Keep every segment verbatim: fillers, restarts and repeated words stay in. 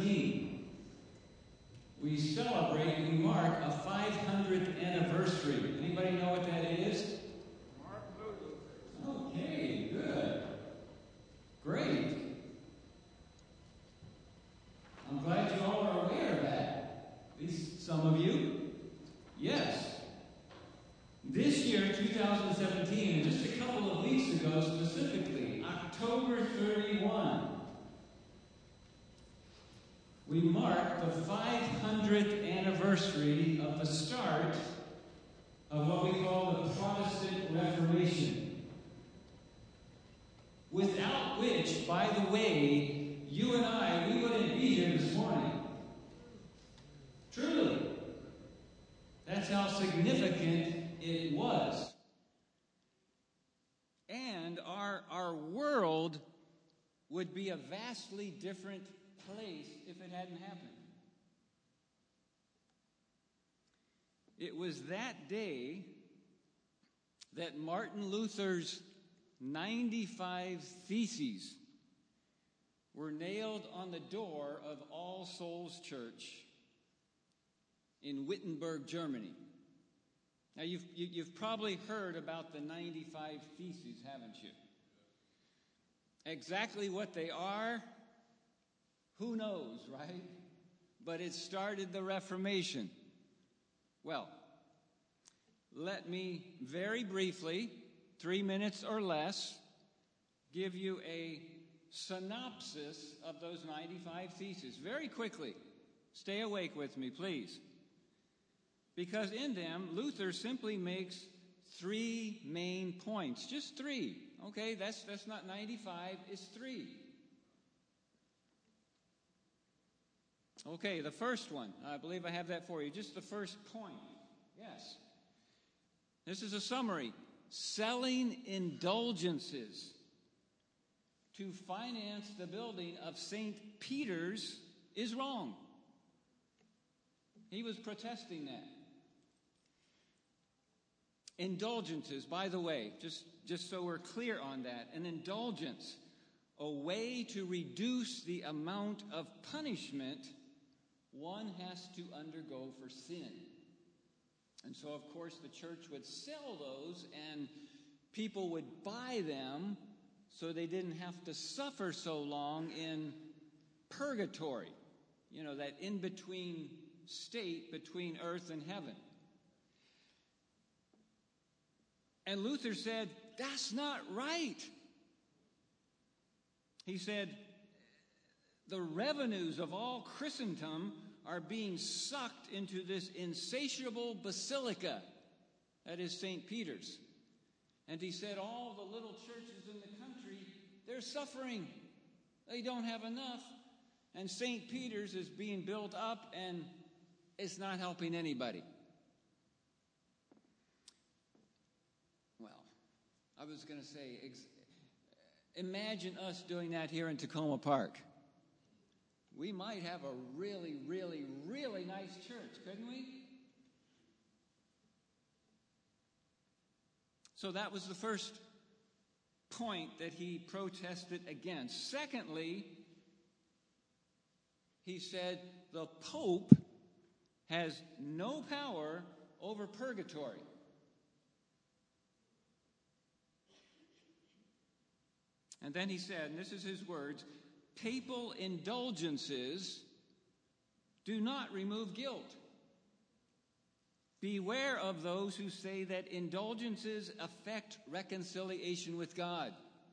seventeen, we celebrate, we mark a five hundredth anniversary. Anybody know what that is? Okay, good. Great. I'm glad you all are aware of that. At least some of you. Yes. This year, two thousand seventeen, and just a couple of weeks ago specifically, October thirty-first, we mark the five hundredth anniversary of the start of what we call the Protestant Reformation. Without which, by the way, you and I, we wouldn't be here this morning. Truly. That's how significant it was. And our, our world would be a vastly different place if it hadn't happened. It was that day that Martin Luther's ninety-five Theses were nailed on the door of All Souls Church in Wittenberg, Germany. Now, you've, you, you've probably heard about the ninety-five Theses, haven't you? Exactly what they are, who knows, right? But it started the Reformation. Well, let me very briefly, three minutes or less, give you a synopsis of those ninety-five Theses. Very quickly. Stay awake with me, please. Because in them, Luther simply makes three main points. Just three. Okay, that's, that's not ninety-five, it's three. Okay, the first one. I believe I have that for you. Just the first point. Yes. This is a summary. Selling indulgences to finance the building of Saint Peter's is wrong. He was protesting that. Indulgences, by the way, just, just so we're clear on that, an indulgence, a way to reduce the amount of punishment one has to undergo for sin. And so, of course, the church would sell those and people would buy them so they didn't have to suffer so long in purgatory. You know, that in-between state between earth and heaven. And Luther said, that's not right. He said, the revenues of all Christendom are being sucked into this insatiable basilica, that is Saint Peter's. And he said all the little churches in the country, they're suffering. They don't have enough. And Saint Peter's is being built up and it's not helping anybody. Well, I was going to say, ex- imagine us doing that here in Tacoma Park. We might have a really, really, really nice church, couldn't we? So that was the first point that he protested against. Secondly, he said the Pope has no power over purgatory. And then he said, and this is his words, papal indulgences do not remove guilt. Beware of those who say that indulgences affect reconciliation with God.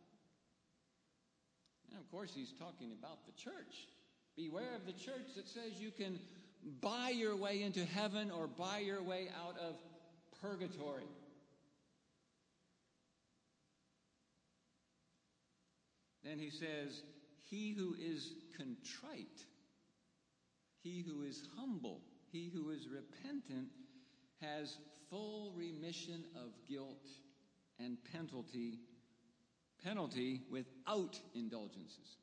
And of course, he's talking about the church. Beware of the church that says you can buy your way into heaven or buy your way out of purgatory. Then he says, he who is contrite, he who is humble, he who is repentant, has full remission of guilt and penalty, penalty without indulgences.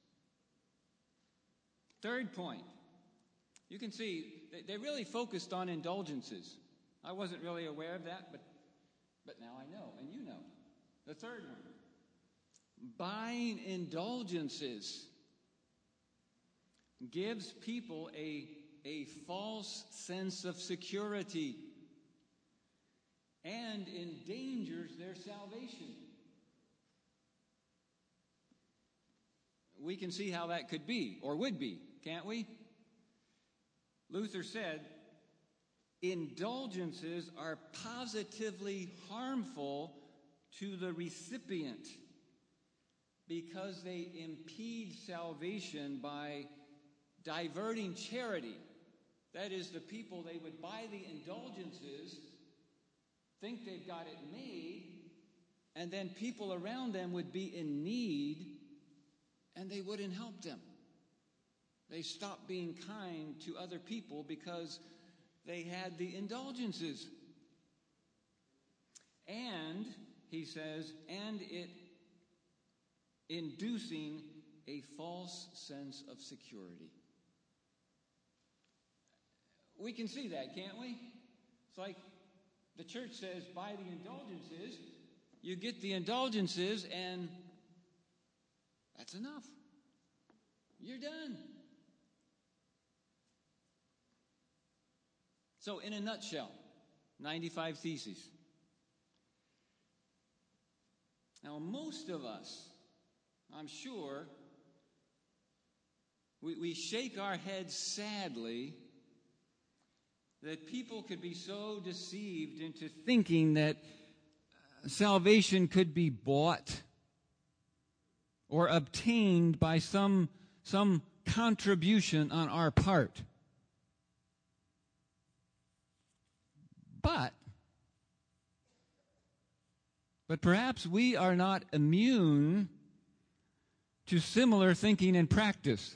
Third point. You can see they really focused on indulgences. I wasn't really aware of that, but, but now I know, and you know. The third one. Buying indulgences gives people a, a false sense of security and endangers their salvation. We can see how that could be, or would be, can't we? Luther said, indulgences are positively harmful to the recipient because they impede salvation by diverting charity. That is, the people, they would buy the indulgences, think they've got it made, and then people around them would be in need, and they wouldn't help them. They stopped being kind to other people because they had the indulgences. And, he says, and it inducing a false sense of security. We can see that, can't we? It's like the church says, buy the indulgences. You get the indulgences, and that's enough. You're done. So, in a nutshell, ninety-five theses. Now, most of us, I'm sure, we, we shake our heads sadly that people could be so deceived into thinking that salvation could be bought or obtained by some, some contribution on our part. But, but perhaps we are not immune to similar thinking and practice.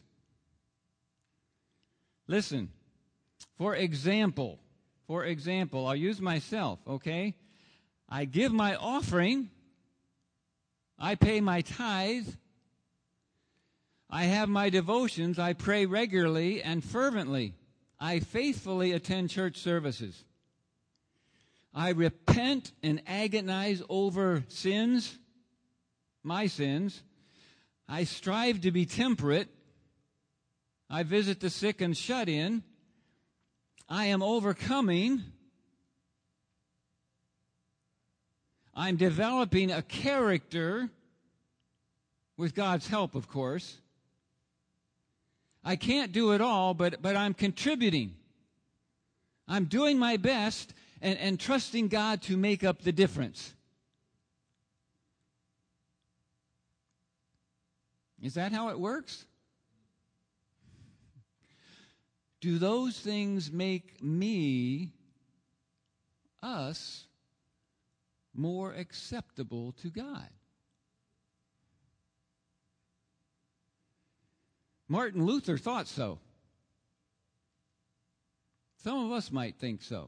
Listen, for example, for example, I'll use myself, okay? I give my offering, I pay my tithe, I have my devotions, I pray regularly and fervently, I faithfully attend church services. I repent and agonize over sins, my sins. I strive to be temperate. I visit the sick and shut in. I am overcoming. I'm developing a character, with God's help, of course. I can't do it all, but, but I'm contributing. I'm doing my best and, and trusting God to make up the difference. Is that how it works? Do those things make me, us, more acceptable to God? Martin Luther thought so. Some of us might think so.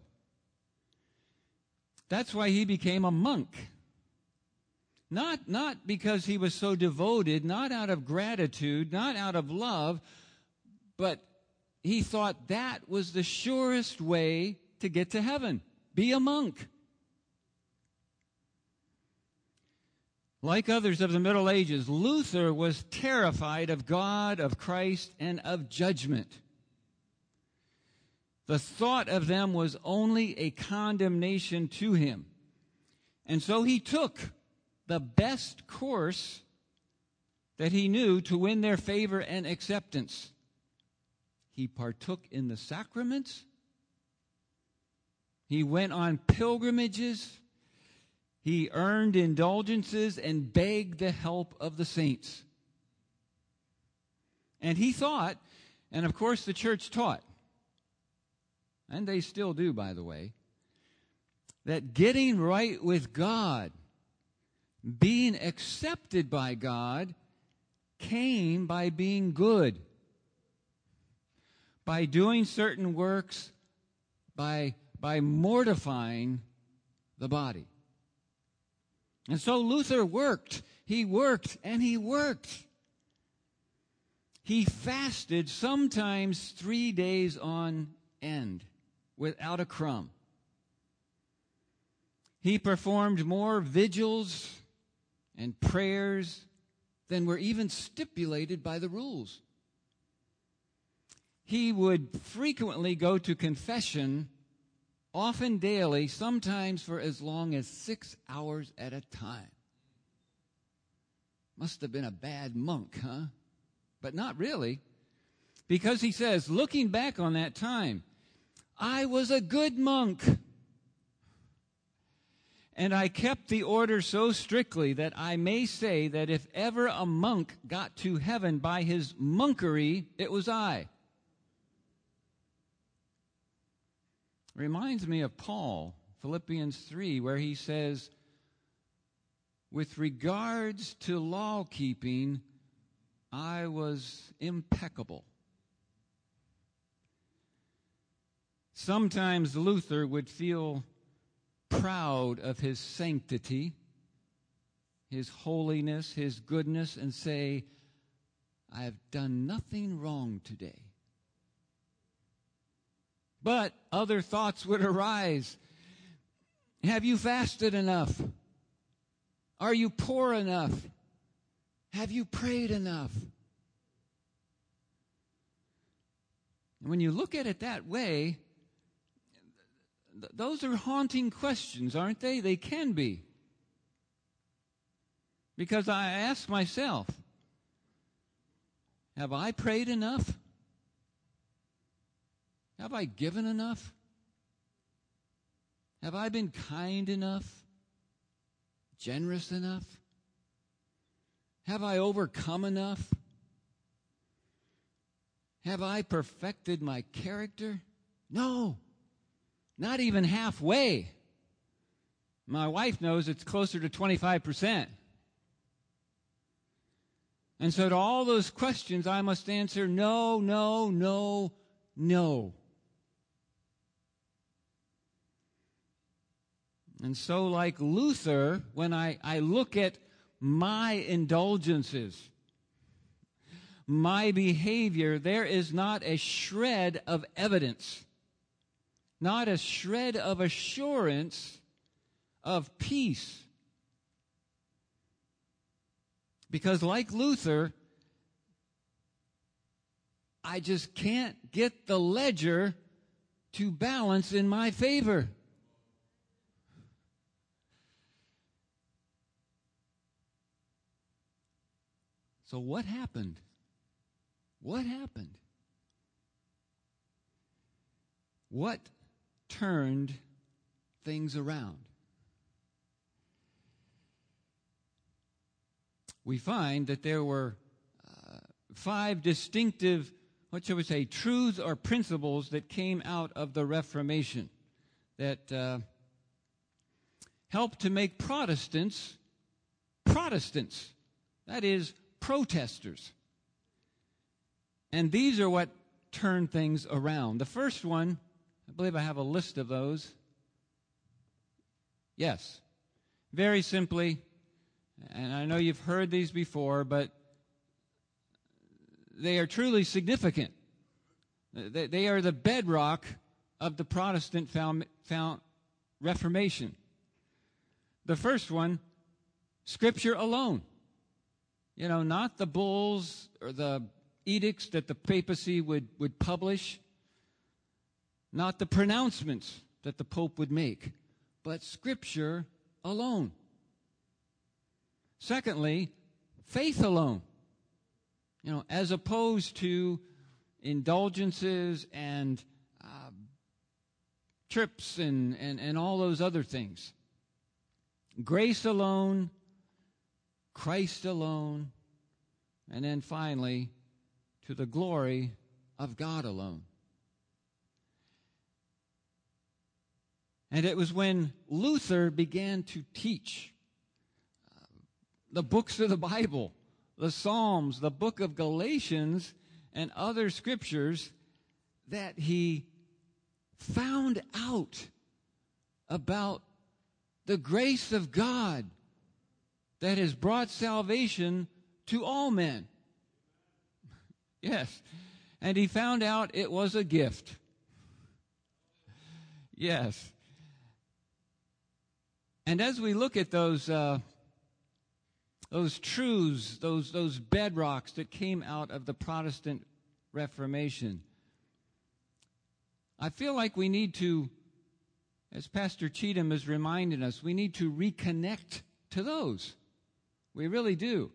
That's why he became a monk. Not, not because he was so devoted, not out of gratitude, not out of love, but he thought that was the surest way to get to heaven. Be a monk. Like others of the Middle Ages, Luther was terrified of God, of Christ, and of judgment. The thought of them was only a condemnation to him. And so he took the best course that he knew to win their favor and acceptance. He partook in the sacraments. He went on pilgrimages. He earned indulgences and begged the help of the saints. And he thought, and of course the church taught, and they still do, by the way, that getting right with God, being accepted by God, came by being good, by doing certain works, by, by mortifying the body. And so Luther worked. He worked and he worked. He fasted sometimes three days on end without a crumb. He performed more vigils and prayers than were even stipulated by the rules. he would frequently go to confession, often daily, sometimes for as long as six hours at a time. Must have been a bad monk, huh? But not really. Because he says, looking back on that time, I was a good monk. And I kept the order so strictly that I may say that if ever a monk got to heaven by his monkery, it was I. Reminds me of Paul, Philippians three, where he says, with regards to law keeping, I was impeccable. Sometimes Luther would feel proud of his sanctity, his holiness, his goodness, and say, I have done nothing wrong today. But other thoughts would arise. Have you fasted enough? Are you poor enough? Have you prayed enough? And when you look at it that way, th- those are haunting questions, aren't they? They can be. Because I ask myself, have I prayed enough? Have I given enough? Have I been kind enough? Generous enough? Have I overcome enough? Have I perfected my character? No, not even halfway. My wife knows it's closer to twenty-five percent. And so to all those questions, I must answer no, no, no, no. And so like Luther, when I, I look at my indulgences, my behavior, there is not a shred of evidence, not a shred of assurance of peace. Because like Luther, I just can't get the ledger to balance in my favor. So what happened? What happened? What turned things around? We find that there were uh, five distinctive, what shall we say, truths or principles that came out of the Reformation that uh, helped to make Protestants Protestants. That is, protesters. And these are what turned things around. The first one, I believe I have a list of those. Yes. Very simply, and I know you've heard these before, but they are truly significant. They, they are the bedrock of the Protestant found, found Reformation. The first one, Scripture alone. You know, not the bulls or the edicts that the papacy would, would publish, not the pronouncements that the Pope would make, but Scripture alone. Secondly, faith alone. You know, as opposed to indulgences and uh, trips and, and, and all those other things. Grace alone, Christ alone, and then finally, to the glory of God alone. And it was when Luther began to teach uh, the books of the Bible, the Psalms, the book of Galatians, and other scriptures, that he found out about the grace of God that has brought salvation to all men. Yes. And he found out it was a gift. Yes. And as we look at those uh, those truths, those those bedrocks that came out of the Protestant Reformation, I feel like we need to, as Pastor Cheatham is reminding us, we need to reconnect to those. We really do.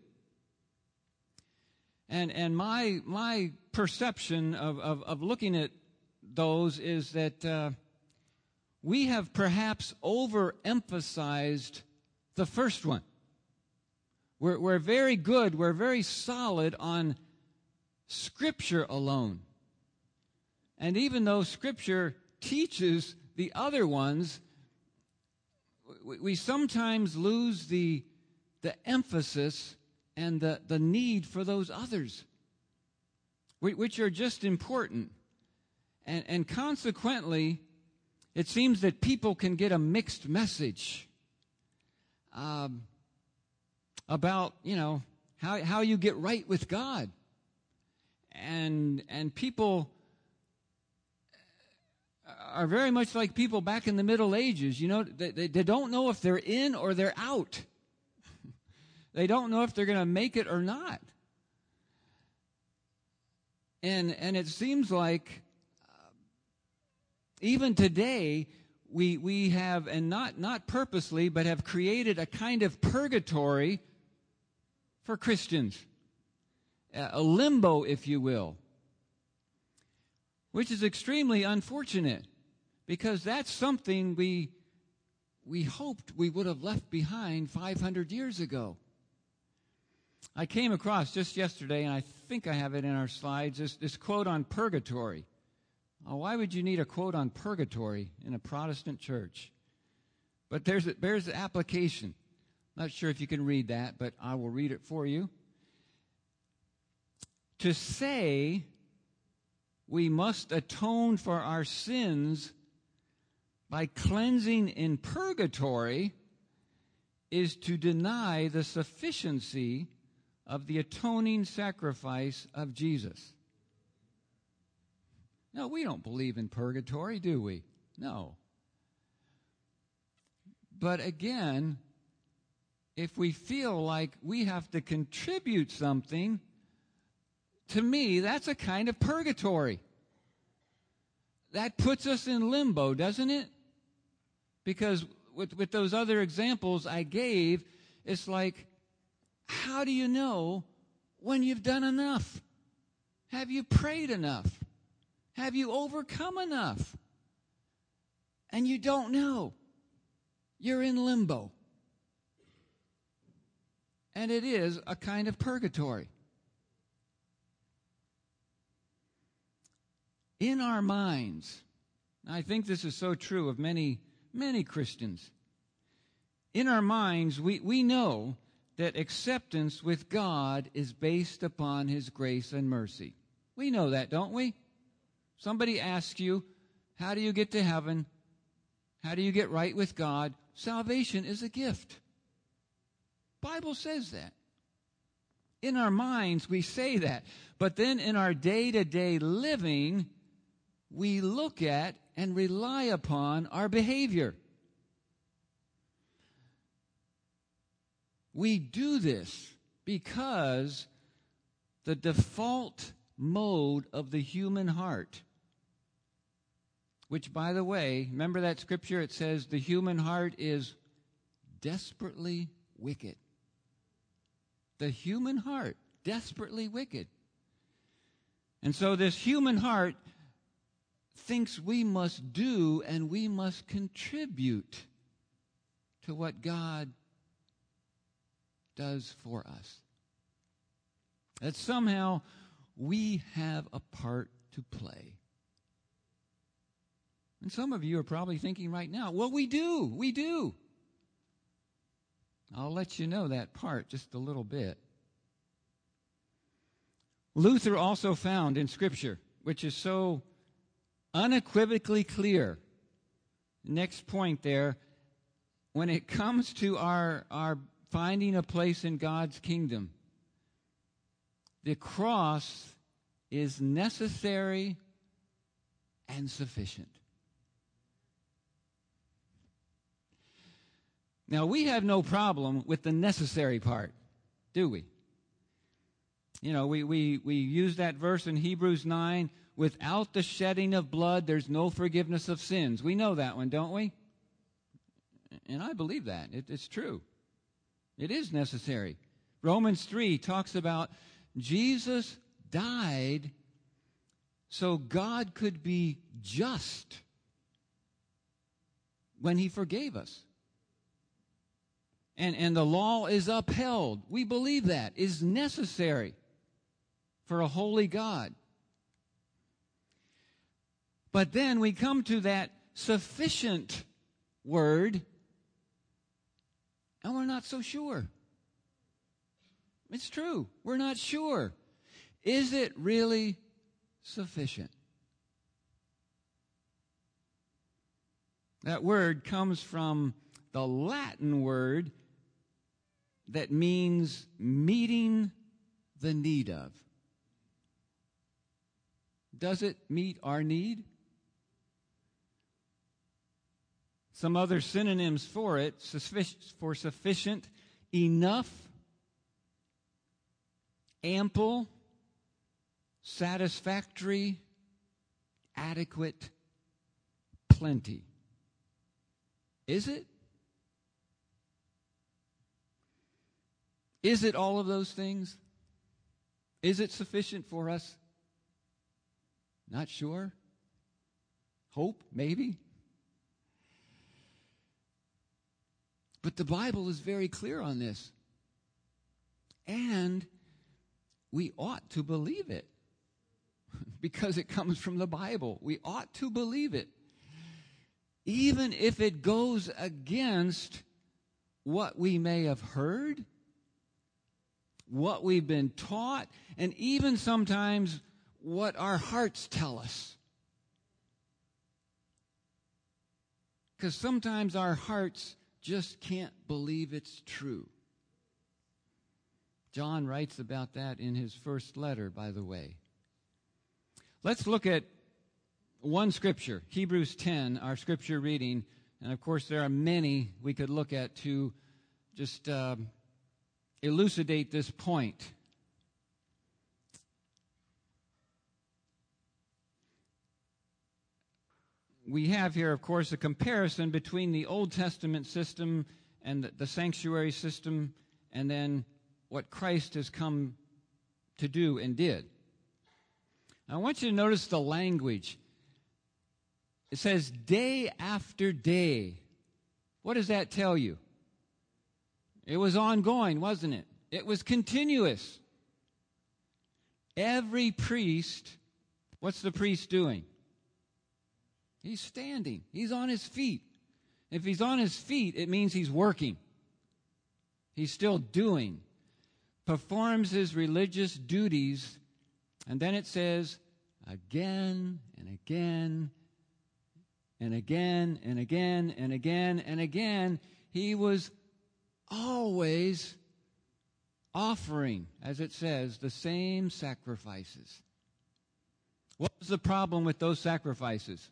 And and my my perception of, of, of looking at those is that uh, we have perhaps overemphasized the first one. We're, we're very good, we're very solid on Scripture alone. And even though Scripture teaches the other ones, we, we sometimes lose the, the emphasis and the, the need for those others, which are just important. And, and consequently, it seems that people can get a mixed message um, about, you know, how, how you get right with God. And, and people are very much like people back in the Middle Ages. You know, they, they, they don't know if they're in or they're out. They don't know if they're going to make it or not. And and it seems like uh, even today we we have, and not not purposely, but have created a kind of purgatory for Christians, a limbo, if you will, which is extremely unfortunate, because that's something we we hoped we would have left behind five hundred years ago. I came across just yesterday, and I think I have it in our slides, this, this quote on purgatory. Oh, why would you need a quote on purgatory in a Protestant church? But there's a, there's the application. Not sure if you can read that, but I will read it for you. To say we must atone for our sins by cleansing in purgatory is to deny the sufficiency of the atoning sacrifice of Jesus. No, we don't believe in purgatory, do we? No. But again, if we feel like we have to contribute something, to me, that's a kind of purgatory. That puts us in limbo, doesn't it? Because with, with those other examples I gave, it's like, how do you know when you've done enough? Have you prayed enough? Have you overcome enough? And you don't know. You're in limbo. And it is a kind of purgatory. In our minds, I think this is so true of many, many Christians. In our minds, we, we know that acceptance with God is based upon His grace and mercy. We know that, don't we? Somebody asks you, how do you get to heaven? How do you get right with God? Salvation is a gift. Bible says that. In our minds, we say that. But then in our day-to-day living, we look at and rely upon our behavior. We do this because the default mode of the human heart, which, by the way, remember that scripture? It says the human heart is desperately wicked. The human heart, desperately wicked. And so this human heart thinks we must do and we must contribute to what God does for us. That somehow we have a part to play. And some of you are probably thinking right now, well, we do, we do. I'll let you know that part just a little bit. Luther also found in Scripture, which is so unequivocally clear, next point there, when it comes to our, our finding a place in God's kingdom, the cross is necessary and sufficient. Now, we have no problem with the necessary part, do we? You know, we, we, we use that verse in Hebrews nine, without the shedding of blood, there's no forgiveness of sins. We know that one, don't we? And I believe that. It, it's true. It is necessary. Romans three talks about Jesus died so God could be just when he forgave us. And, and the law is upheld. We believe that is necessary for a holy God. But then we come to that sufficient word, and we're not so sure. It's true. We're not sure. Is it really sufficient? That word comes from the Latin word that means meeting the need of. Does it meet our need? Some other synonyms for it, for sufficient, enough, ample, satisfactory, adequate, plenty. Is it? Is it all of those things? Is it sufficient for us? Not sure. Hope, maybe. But the Bible is very clear on this. And we ought to believe it. Because it comes from the Bible. We ought to believe it. Even if it goes against what we may have heard, what we've been taught, and even sometimes what our hearts tell us. Because sometimes our hearts just can't believe it's true. John writes about that in his first letter, by the way. Let's look at one scripture, Hebrews ten, our scripture reading. And of course, there are many we could look at to just uh, elucidate this point. We have here, of course, a comparison between the Old Testament system and the, the sanctuary system, and then what Christ has come to do and did. I want you to notice the language. It says day after day. What does that tell you? It was ongoing, wasn't it? It was continuous. Every priest, what's the priest doing? He's standing. He's on his feet. If he's on his feet, it means he's working. He's still doing. Performs his religious duties. And then it says, again and again and again and again and again and again, he was always offering, as it says, the same sacrifices. What was the problem with those sacrifices?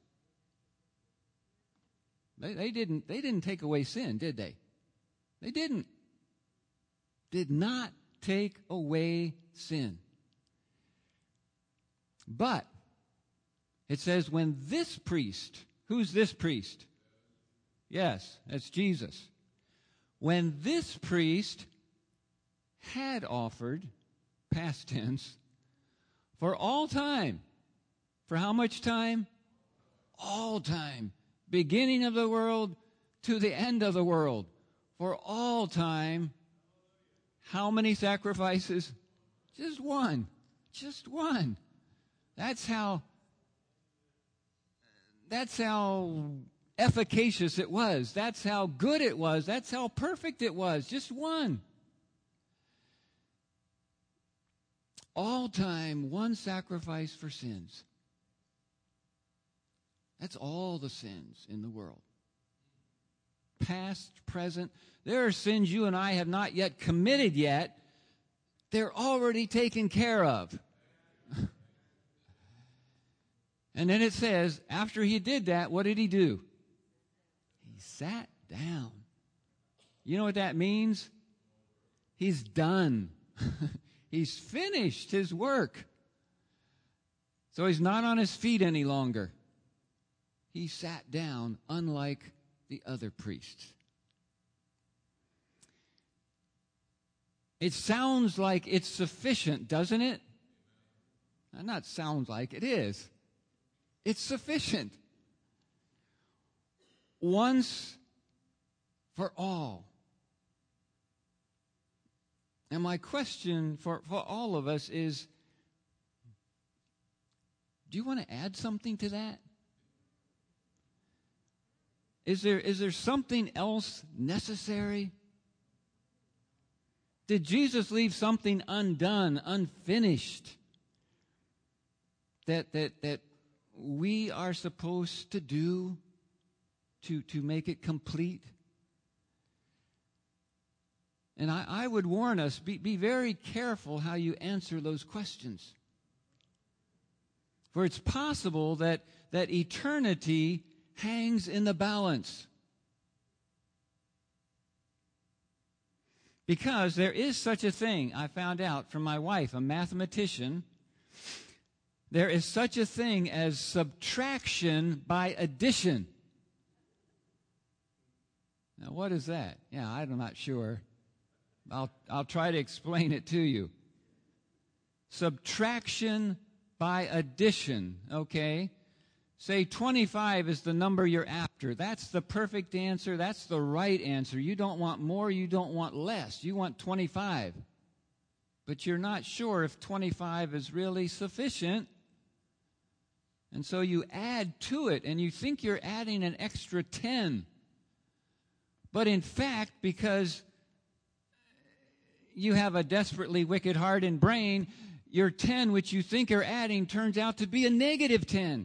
They, they didn't, they didn't take away sin, did they? They didn't. Did not take away sin. But it says when this priest, who's this priest? Yes, that's Jesus. When this priest had offered, past tense, for all time. For how much time? All time. Beginning of the world to the end of the world. For all time. How many sacrifices? Just one. Just one. That's how, that's how efficacious it was. That's how good it was. That's how perfect it was. Just one. All time, one sacrifice for sins. That's all the sins in the world. Past, present. There are sins you and I have not yet committed yet. They're already taken care of. And then it says, after he did that, what did he do? He sat down. You know what that means? He's done. He's finished his work. So he's not on his feet any longer. He sat down, unlike the other priests. It sounds like it's sufficient, doesn't it? Not sounds like, it is. It's sufficient. Once for all. And my question for, for all of us is, do you want to add something to that? Is there, is there something else necessary? Did Jesus leave something undone, unfinished, that, that, that we are supposed to do to, to make it complete? And I, I would warn us, be, be very careful how you answer those questions. For it's possible that, that eternity hangs in the balance. Because there is such a thing, I found out from my wife, a mathematician, there is such a thing as subtraction by addition. Now, what is that? Yeah, I'm not sure. I'll, I'll try to explain it to you. Subtraction by addition, okay? Say twenty-five is the number you're after. That's the perfect answer. That's the right answer. You don't want more. You don't want less. You want twenty-five. But you're not sure if twenty-five is really sufficient. And so you add to it, and you think you're adding an extra ten. But in fact, because you have a desperately wicked heart and brain, your ten, which you think you're adding, turns out to be a negative ten.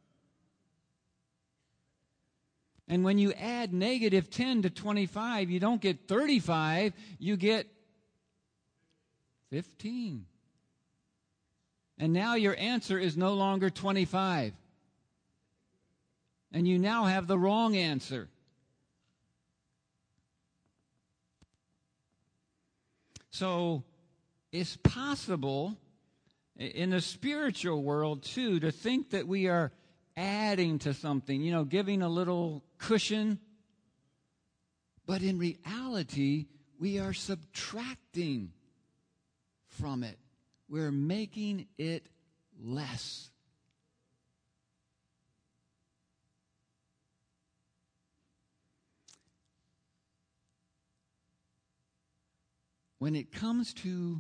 And when you add negative ten to twenty-five, you don't get thirty-five, you get fifteen. And now your answer is no longer twenty-five. And you now have the wrong answer. So it's possible in the spiritual world, too, to think that we are adding to something, you know, giving a little cushion. But in reality, we are subtracting from it. We're making it less. When it comes to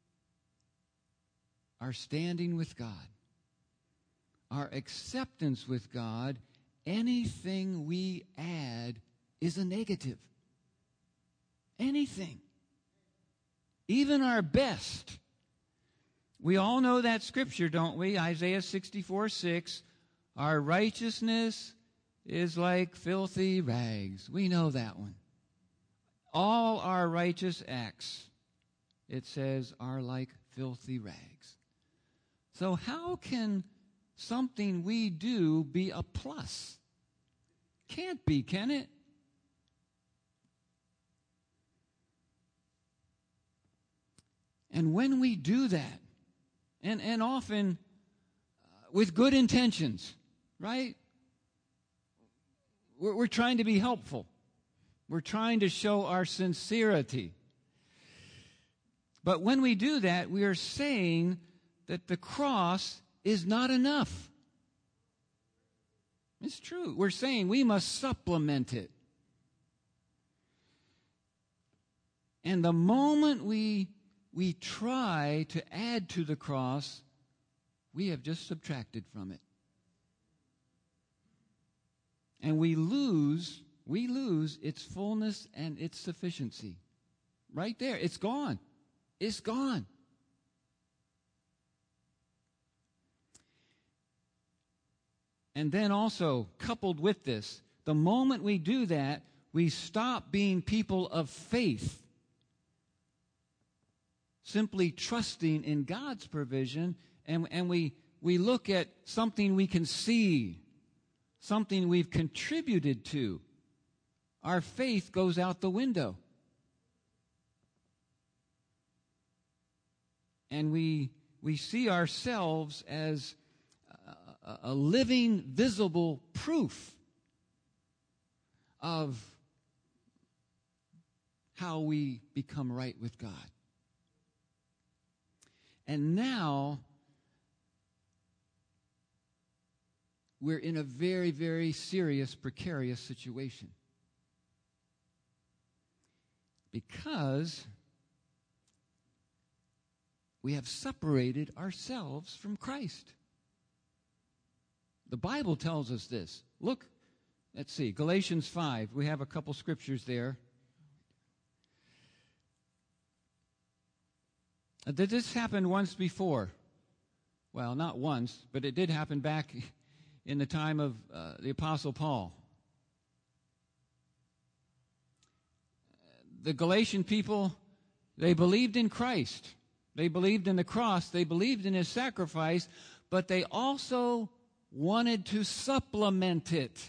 our standing with God, our acceptance with God, anything we add is a negative. Anything. Even our best. We all know that scripture, don't we? Isaiah sixty-four six. Our righteousness is like filthy rags. We know that one. All our righteous acts, it says, are like filthy rags. So how can something we do be a plus? Can't be, can it? And when we do that, and, and often uh, with good intentions, right? We're, we're trying to be helpful. We're trying to show our sincerity. But when we do that, we are saying that the cross is not enough. It's true. We're saying we must supplement it. And the moment we, we try to add to the cross, we have just subtracted from it. And we lose, we lose its fullness and its sufficiency. Right there. It's gone. It's gone. And then also, coupled with this, the moment we do that, we stop being people of faith, simply trusting in God's provision, and, and we, we look at something we can see, something we've contributed to. Our faith goes out the window. And we, we see ourselves as a, a living, visible proof of how we become right with God. And now we're in a very, very serious, precarious situation. Because we have separated ourselves from Christ. The Bible tells us this. Look, let's see, Galatians five. We have a couple scriptures there. Did this happen once before? Well, not once, but it did happen back in the time of uh, the Apostle Paul. The Galatian people, they believed in Christ. They believed in the cross. They believed in his sacrifice, but they also wanted to supplement it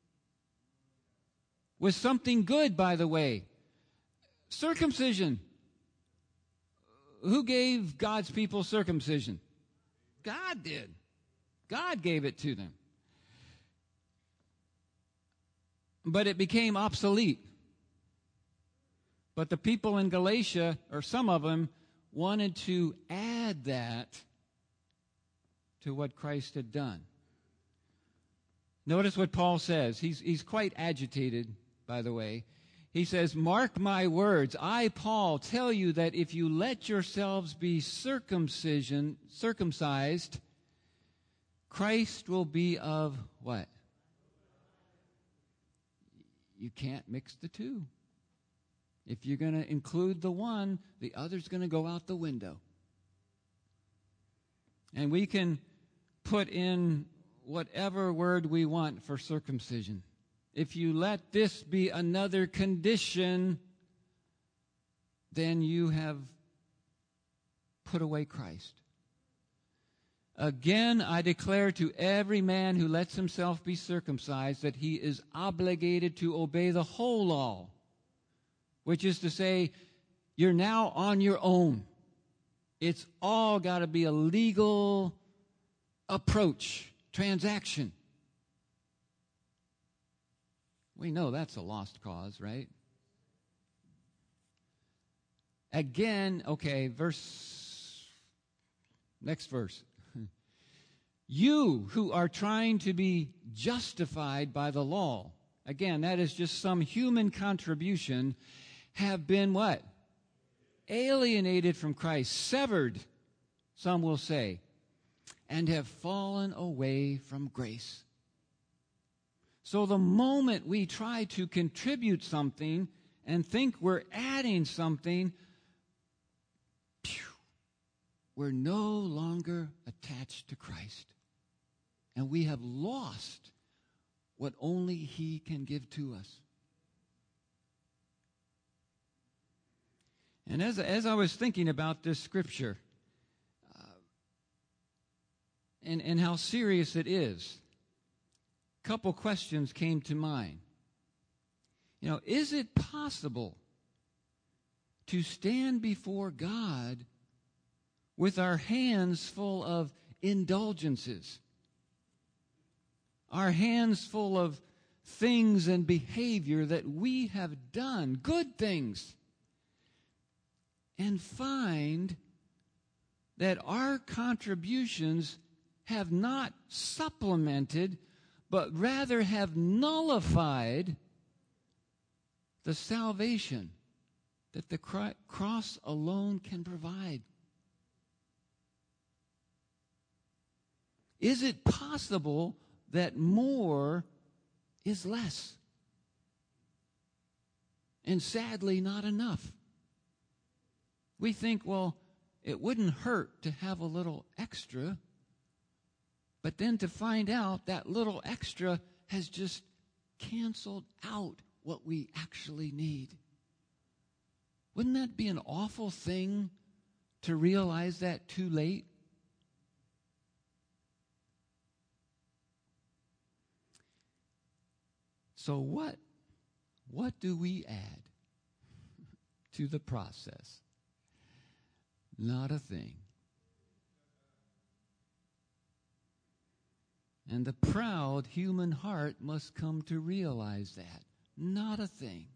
with something good, by the way. Circumcision. Who gave God's people circumcision? God did. God gave it to them. But it became obsolete. But the people in Galatia, or some of them, wanted to add that to what Christ had done. Notice what Paul says. He's, he's quite agitated, by the way. He says, "Mark my words, I, Paul, tell you that if you let yourselves be circumcision, circumcised, Christ will be of" what? You can't mix the two. If you're going to include the one, the other's going to go out the window. And we can put in whatever word we want for circumcision. If you let this be another condition, then you have put away Christ. Again, I declare to every man who lets himself be circumcised that he is obligated to obey the whole law, which is to say, you're now on your own. It's all got to be a legal approach, transaction. We know that's a lost cause, right? Again, okay, verse, next verse. You who are trying to be justified by the law, again, that is just some human contribution, have been what? Alienated from Christ, severed, some will say, and have fallen away from grace. So the moment we try to contribute something and think we're adding something, phew, we're no longer attached to Christ. And we have lost what only He can give to us. And as, as I was thinking about this scripture, uh, and, and how serious it is, a couple questions came to mind. You know, is it possible to stand before God with our hands full of indulgences, our hands full of things and behavior that we have done, good things, and find that our contributions have not supplemented, but rather have nullified the salvation that the cross alone can provide? Is it possible that more is less? And sadly, not enough. We think, well, it wouldn't hurt to have a little extra, but then to find out that little extra has just canceled out what we actually need. Wouldn't that be an awful thing to realize that too late? So what, what do we add to the process? Not a thing. And the proud human heart must come to realize that. Not a thing.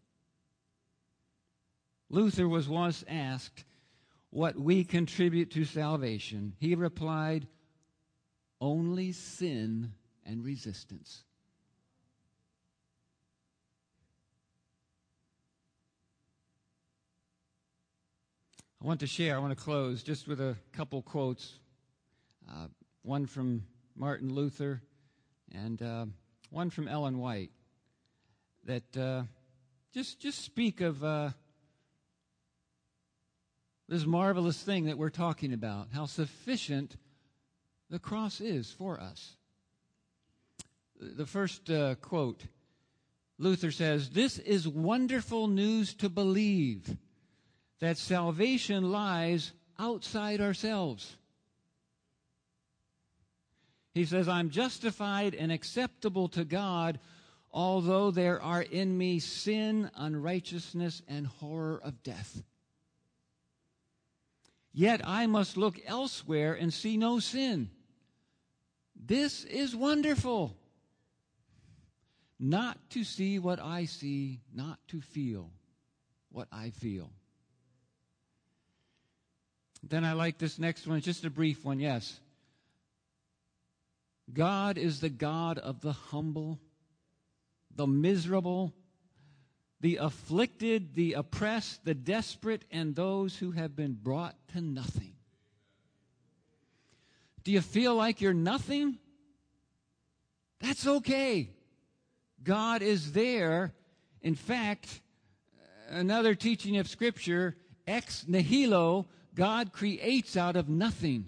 Luther was once asked what we contribute to salvation. He replied, only sin and resistance. I want to share, I want to close just with a couple quotes. Uh, one from Martin Luther and uh, one from Ellen White that uh, just, just speak of uh, this marvelous thing that we're talking about, how sufficient the cross is for us. The first uh, quote, Luther says, "This is wonderful news to believe, that salvation lies outside ourselves." He says, "I'm justified and acceptable to God, although there are in me sin, unrighteousness, and horror of death. Yet I must look elsewhere and see no sin. This is wonderful. Not to see what I see, not to feel what I feel." Then I like this next one, just a brief one, yes. "God is the God of the humble, the miserable, the afflicted, the oppressed, the desperate, and those who have been brought to nothing." Do you feel like you're nothing? That's okay. God is there. In fact, another teaching of Scripture, ex nihilo, God creates out of nothing.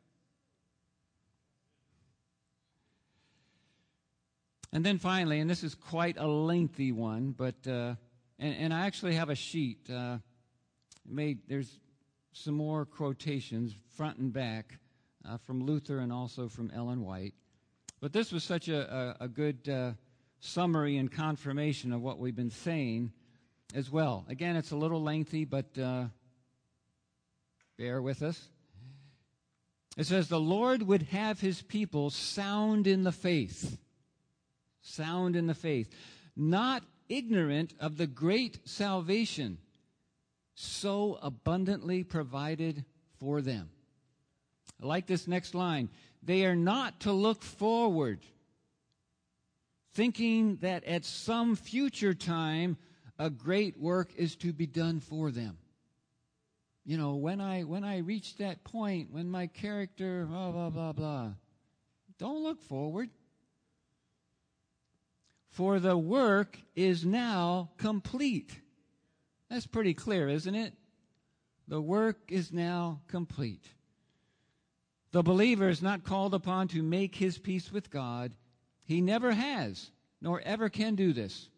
And then finally, and this is quite a lengthy one, but uh, and, and I actually have a sheet. Uh, made there's some more quotations front and back uh, from Luther and also from Ellen White. But this was such a, a, a good uh, summary and confirmation of what we've been saying as well. Again, it's a little lengthy, but uh, bear with us. It says, "The Lord would have his people sound in the faith." Sound in the faith. "Not ignorant of the great salvation so abundantly provided for them." I like this next line. "They are not to look forward, thinking that at some future time a great work is to be done for them. You know, when I when I reach that point, when my character, blah, blah, blah, blah." Don't look forward. "For the work is now complete." That's pretty clear, isn't it? The work is now complete. The believer is not called upon to make his peace with God. He never has, nor ever can do this.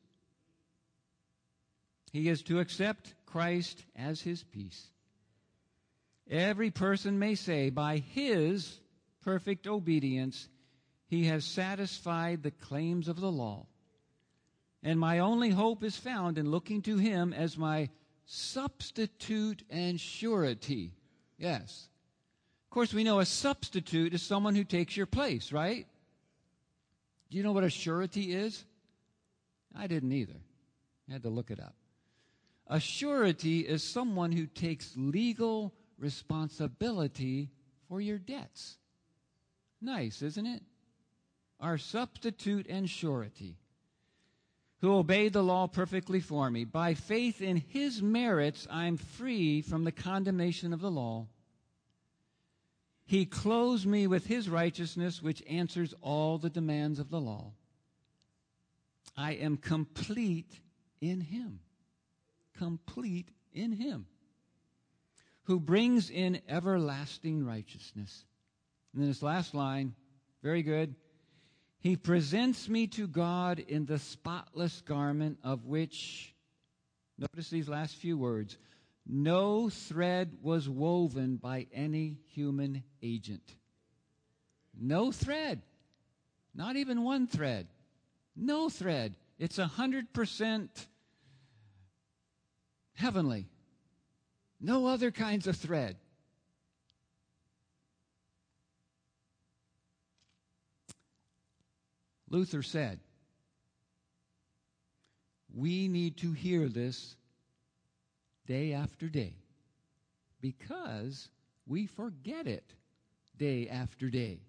He is to accept Christ as his peace. Every person may say, by his perfect obedience, he has satisfied the claims of the law. And my only hope is found in looking to him as my substitute and surety. Yes. Of course, we know a substitute is someone who takes your place, right? Do you know what a surety is? I didn't either. I had to look it up. A surety is someone who takes legal responsibility for your debts. Nice, isn't it? Our substitute and surety, who obeyed the law perfectly for me. By faith in his merits, I'm free from the condemnation of the law. He clothes me with his righteousness, which answers all the demands of the law. I am complete in him. Complete in him, who brings in everlasting righteousness. And then this last line, very good. He presents me to God in the spotless garment of which, notice these last few words, no thread was woven by any human agent. No thread. Not even one thread. No thread. It's a hundred percent heavenly. No other kinds of thread. Luther said, we need to hear this day after day because we forget it day after day.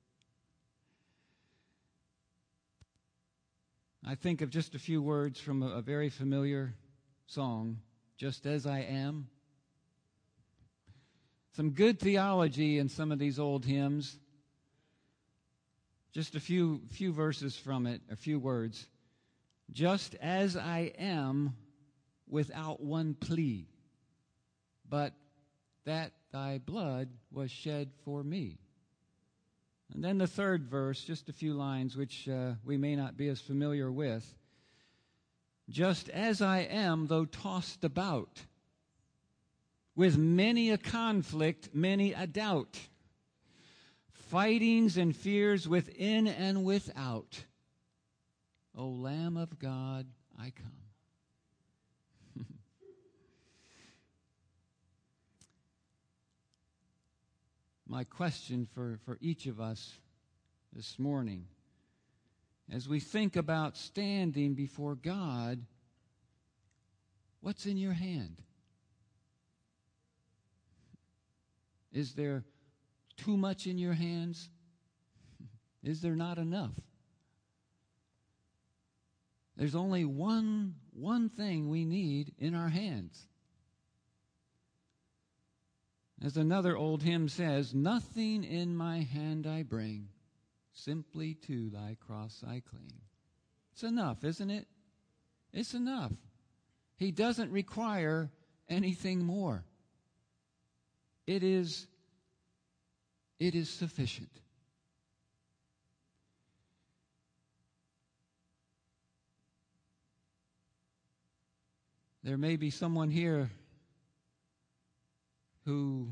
I think of just a few words from a, a very familiar song, Just As I Am. Some good theology in some of these old hymns. Just a few few verses from it, a few words. Just as I am without one plea, but that thy blood was shed for me. And then the third verse, just a few lines which uh, we may not be as familiar with. Just as I am, though tossed about, with many a conflict, many a doubt, fightings and fears within and without, O Lamb of God, I come. My question for, for each of us this morning, as we think about standing before God, what's in your hand? Is there too much in your hands? Is there not enough? There's only one, one thing we need in our hands. As another old hymn says, nothing in my hand I bring, simply to thy cross I cling. It's enough, isn't it? It's enough. He doesn't require anything more. It is, it is sufficient. There may be someone here who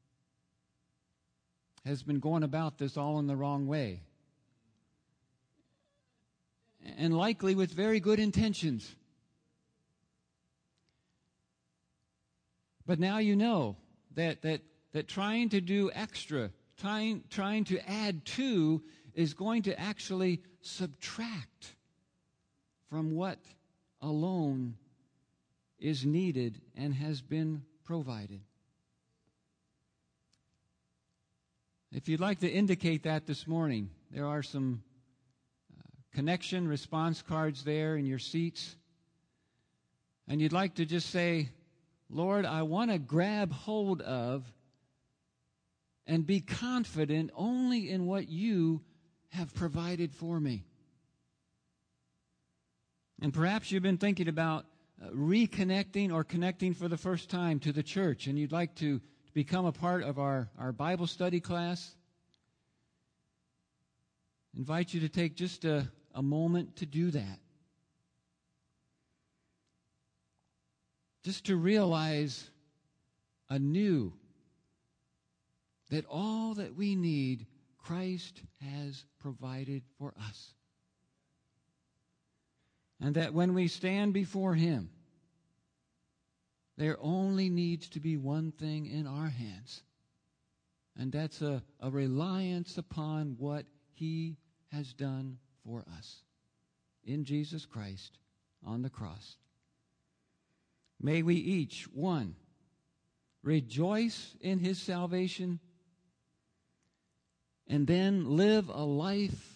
has been going about this all in the wrong way, and likely with very good intentions. But now you know that that that trying to do extra, trying trying to add to, is going to actually subtract from what alone is needed and has been provided. If you'd like to indicate that this morning, there are some uh, connection response cards there in your seats. And you'd like to just say, Lord, I want to grab hold of and be confident only in what you have provided for me. And perhaps you've been thinking about uh, reconnecting or connecting for the first time to the church, and you'd like to become a part of our, our Bible study class. I invite you to take just a, a moment to do that. Just to realize anew that all that we need, Christ has provided for us. And that when we stand before Him, there only needs to be one thing in our hands, and that's a, a reliance upon what He has done for us in Jesus Christ on the cross. May we each, one, rejoice in His salvation, and then live a life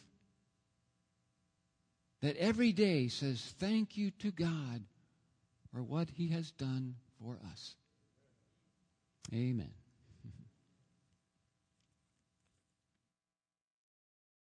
that every day says thank you to God for what He has done for us. Amen.